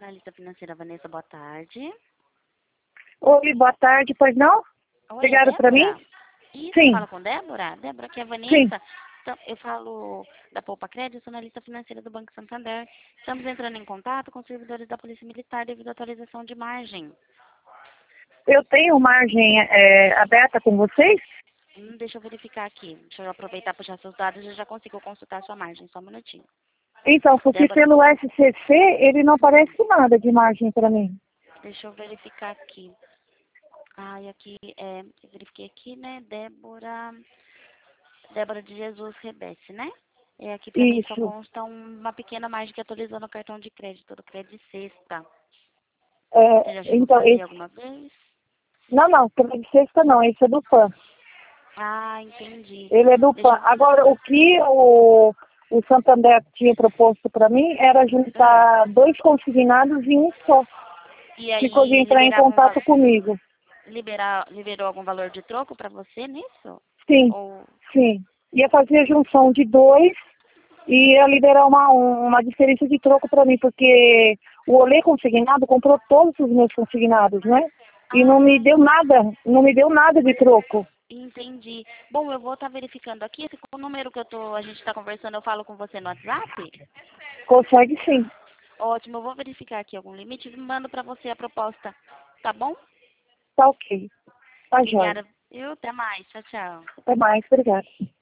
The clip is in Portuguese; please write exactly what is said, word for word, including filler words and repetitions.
analista financeira Vanessa, boa tarde. Oi, boa tarde, pois não? Oi, Ligaram para mim? Isso, Sim. fala com Débora? Débora, aqui é a Vanessa. Sim. Então, eu falo da Poupa Crédito, sou analista financeira do Banco Santander. Estamos entrando em contato com os servidores da Polícia Militar devido à atualização de margem. Eu tenho margem é, aberta com vocês? Hum, deixa eu verificar aqui. Deixa eu aproveitar para puxar seus dados e eu já consigo consultar a sua margem. Só um minutinho. Então, porque Débora, pelo S C C ele não aparece nada de margem para mim. deixa eu verificar aqui. Ai, aqui, é, eu verifiquei aqui, né? Débora, Débora de Jesus Rebesse, né? É, aqui para mim só Isso. consta um- uma pequena margem que atualizando o cartão de crédito, do crédito sexta. Você já É, chegou a então, fazer esse... alguma vez? Não, não, pela de sexta não, esse é do P A N. Ah, entendi. Ele é do P A N. Deixa Agora, o que o, o Santander tinha proposto para mim era eu... Ah, juntar dois consignados em um só. e Ficou de aí, entrar em liberar algum va- contato comigo. liberar, liberou algum valor de troco para você nisso? Sim, Ou... sim. Ia fazer a junção de dois e ia liberar uma, uma diferença de troco para mim, porque o Olê consignado comprou todos os meus consignados, né? E não me Ah, deu nada, não me deu nada de troco. entendi. Bom, eu vou estar verificando aqui. Esse o número que eu tô, a gente está conversando, eu falo com você no WhatsApp? Consegue sim. Ótimo, eu vou verificar aqui algum limite e mando para você a proposta. Tá bom? Tá ok. Tá jóia. Obrigada. Eu, até mais. Tchau, tchau. Até mais, obrigada.